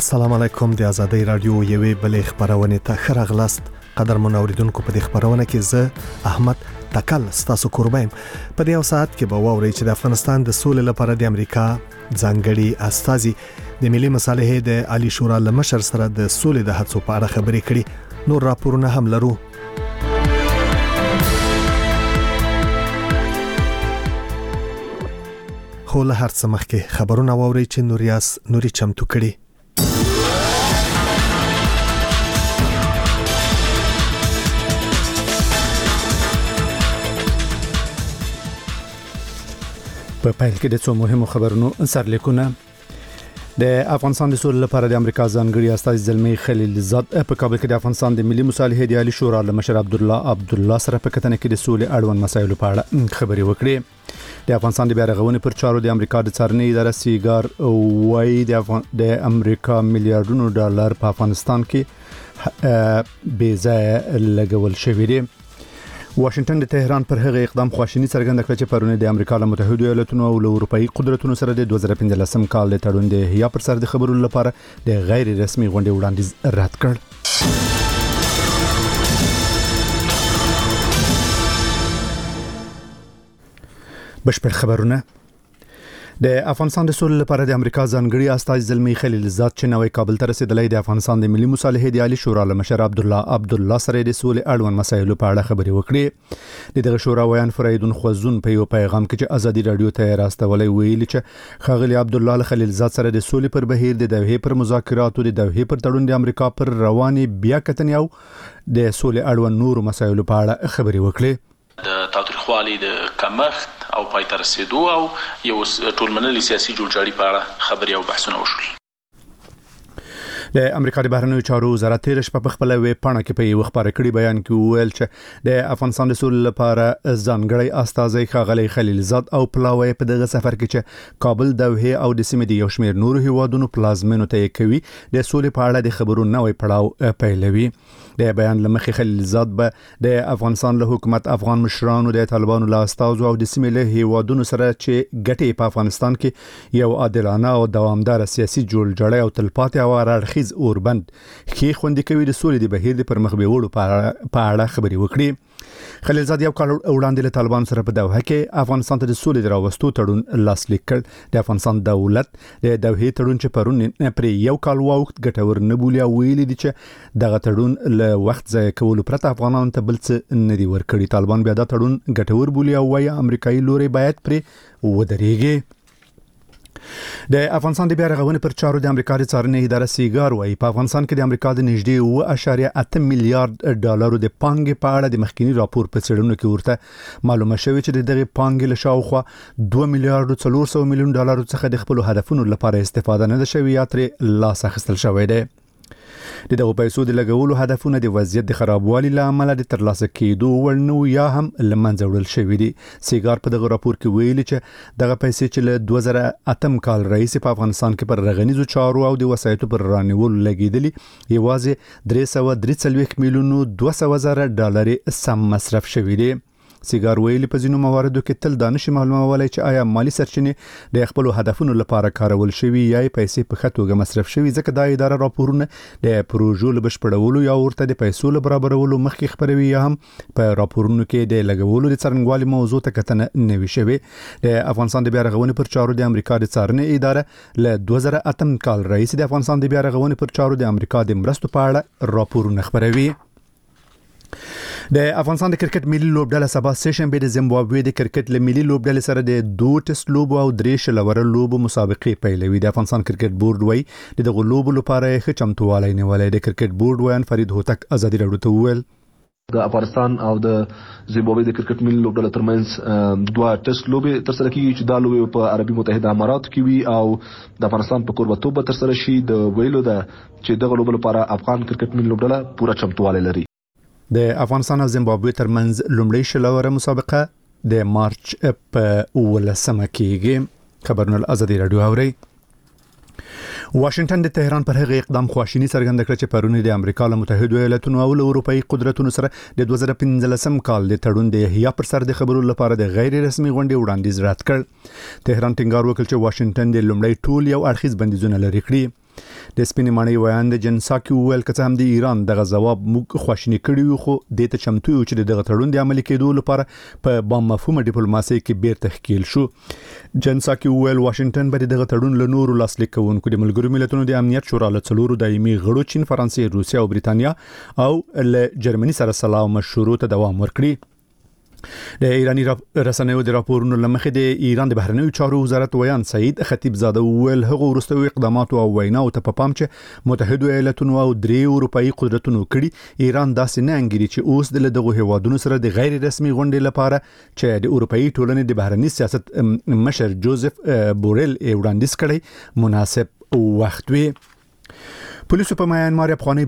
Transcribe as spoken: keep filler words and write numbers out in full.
السلام علیکم د آزادۍ رادیو یوې بلې خبرونه ته خراغلاست قدرمن اوریدونکو په دې خبرونه کې زه احمد تکل ستاسو قربایم په دې یو ساعت کې به واورئ چې د افغانستان د سولې لپاره د امریکا ځانګړي استازي د ملي مصالحې د عالی شورا لمشر سره د سولې د هڅو په اړه خبرې کړي. نور راپورونه هم لرو. خو له هر څه مخکې خبرونه واورئ چې نوریاس نوري چمتو کړي. په پیل کې د څو مهمو خبرونو سرلیکونه. د افغانستان د سولې لپاره د امریکا ځانګړي استازي زلمی خلیل زاد په کابل کې د افغانستان د ملي مصالحې د عالی شورا لمشر عبدالله عبدالله سره په کتنه کې د سولې اړوند مسایلو په اړه خبرې وکړې. د افغانستان د بیا رغونې پر چارو د امریکا د څارنې اداره سیګار وایي د افغان د امریکا میلیارډونو ډالر په افغانستان کې بې ځایه لګول شوی دی. واشنگټن د تهران پر هغه اقدام خواشینی څرګنده کړه چې پرونه د امریکا له متحده ایالاتونو او له اروپאי قدرتونو سره د دوه زره پنځلسم کال د تړون د هيا پر سر د خبرو لپاره د غیر رسمي غونډې وړاندیز رد کړ. بشپړ خبرونه. د افغانستان د سولې لپاره د امریکا ځانګړي استازي زلمی خلیل زاد چې نوې کابل ته رسیدلی د افغانستان د ملي مصالحې د عالی شورا لمشر عبدالله عبدالله سره د سولې اړوند مسایلو په اړه خبرې وکړې. د دغه شورا ویان فریدون خوزون په یو پیغام کې چې ازادي رادیو ته راستولې ویلي چې خغلی عبدالله خلیل زاد سره د سولې پر بهیر د دوحې پر مذاکراتو د دوحې پر تړون د امریکا پر رواني بیا کتنې او د سولې اړوند نور مسایلو په اړه خبرې وکړې. د تاوتریخوالي د کمښت او پای ته رسیدو او یو ټولمنلي سیاسي جوړجاړي په اړه خبرې او بحثونه وشول. د امریکا د بهرنیو چارو وزارت تیر شپه په خپل ویب پاڼه کې په یو خبره کړي بیان کې ویل چې د افغانستان د سولې لپاره ځانګړي استازي خغلی خلیل زاد او پلاوی په دغه سفر کې چې کابل دوحې او د سیمې د یو شمېر نورو هیوادونو پلازمینو ته کوي د سولې په اړه د خبرو نوې پړاو پیلوي. د بیان لمخې خلیل زاد به د افغانستان له حکومت افغان مشرانو د طالبانو له استازو او د سیمې له هیوادونو سره چې ګټې په افغانستان کې یو عادلانه او دوامدار سیاسي جوړجاړی او تلپاتې او اړخیز اوربند کې خوندې کوي د سولې د بهیر د پرمخ بیولو په اړه خبرې وکړي. خلیل زاد یو کال وړاندې له طالبانو سره په دوحه کې افغانستان ته د سولې د راوستو تړون لاسلیک کړ. د افغانستان دولت د دوحې تړون چې پرون پر یو کال وخت ګټور نه بولی او ویلي دي چې دغه تړون له وخت ځای کولو پرته افغانانو ته بل څه نه دی ورکړي. طالبان بیا دا تړون ګټور بولی او وايي امریکایي لوري باید پرې ودرېږي. د افغانستان د بیا رغونې پر چارو د امریکا د څارنې اداره سیګار وایي په افغانستان کې د امریکا د نږدې اوه اعشاریه اته میلیارډ ډالرو د پانګې په اړه د مخکینی راپور په څېړنو کې ورته معلومه شوې چې د دغه پانګې له شاوخوا دوه میلیارډ څلور سوه میلیون ډالرو څخه د خپل هدفونو لپاره استفاده نه شوې یا ترې لاس اخیستل شوی دی. د دغه پیسو د لګولو هدفونه د وضعیت د خرابوالي له امله د ترلاسه کېدو وړ نه یا هم له منځه وړل شوي دي. سیګار په دغه راپور کې ویلي چې دغه پیسې چې له دوه زره اتم کال راهیسې په افغانستان کې پر رغنیزو چارو او د وسایطو پر رانیولو لګېدلي یوازې درې سوه درې څلوېښت میلیونو دوه سوه زره ډالر سم مصرف شوي دي. سیګار ویلي په ځینو مواردو کې تل دا نشي معلومولای چې آیا مالی سرچینې د خپلو هدفونو لپاره کارول شوي یا پیسې په ښه توګه مصرف شوي ځکه دا اداره راپورونه د پروژو له بشپړولو یا ورته د پیسو له برابرولو مخکې خپروي یا هم په راپورونو کې د لګولو د څرنګوالي موضوع ته کتنه نه وي شوې. د افغانستان د بیا رغونې پر چارو د امریکا د څارنې اداره له دوه زره اتم کال راهیسې د افغانستان د بیا رغونې پر چارو د امریکا د مرستو په اړه راپورونه خپروي. د افغانستان د کرکټ ملي لوبډله سبا سه شنبه د زیمبابوې د کرکټ له ملي لوبډلې سره د دوه ټیسټ لوبو او درې شلوره لوبو مسابقې پیلوي. د افغانستان کرکټ بورډ وایي د دغه لوبو لپاره ښه چمتووالی نیولی. د کرکټ بورډ ویان فرید هوتک ازادي راډیو ته وویل د افغانستان او د زیمبابوې د کرکټ ملي لوبډلې ترمنځ دوه ټیسټ لوبې ترسره کیږي چې دا لوبې په عربي متحده اماراتو کې وي او د افغانستان په کوربتوب به ترسره شي. د ویلو ده چې دغه لوبې لپاره افغان کرکټ ملي لوبډله پوره چمتووالی لري. د افغانستان او زیمبابوې ترمنځ لومړی شلوره مسابقه د مارچ په اوولسمه کېږي. خبرونه ازادي راډیو اوري. واشنگټن د تهران پر هغه اقدام خواشینی څرګنده کړه چې پرونه د امریکا له متحده ایالاتونو او اروپאי قدرتونو سره د دوه زره پنځلسم کال د تړون د هيا پر سر د خبرو لپاره د غیر رسمي غونډې وړاندیز رد کړ. تهران ټینګار وکړ چې واشنگټن د لومړی ټول یو اړخیز بندیزونه لري کړی. د سپینې ماڼۍ ویان د جنساکي وویل کڅ هم د ایران دغه جواب موږ خواشینی کړی خو د ته چمتو یو چې دغه تړون د عملي کېدو لپاره په بام مفهومه ډیپلوماسي کې بیر تحقیق شو. جنساکي وویل واشنگټن به دغه تړون له نورو لاسلیک کوونکو د ملګرو ملتونو د امنیت شورا له څلورو دایمي غړو چین، فرانسې، روسیا او بریتانیا او له جرمني سره سلا مشروع ته دوام ورکړي. د ایرانی رسنیو د راپورونو لمخې د ایران د بهرنیو چارو وزارت ویان سعید خطیب زاده ویل هغه وروستیو اقدامات او ویناو ته په پام چې متحده ایالاتونو او درې اروپאי قدرتونو کړي ایران داسې نه انګیري چې اوس د دغه هیوادونو سره د غیر رسمي غونډې لپاره چې د اروپאי ټولنې د بهرنی سیاست مشر جوزف بورل وړاندیز کړي مناسب وخت وي. پولیسو په میانمار افغاني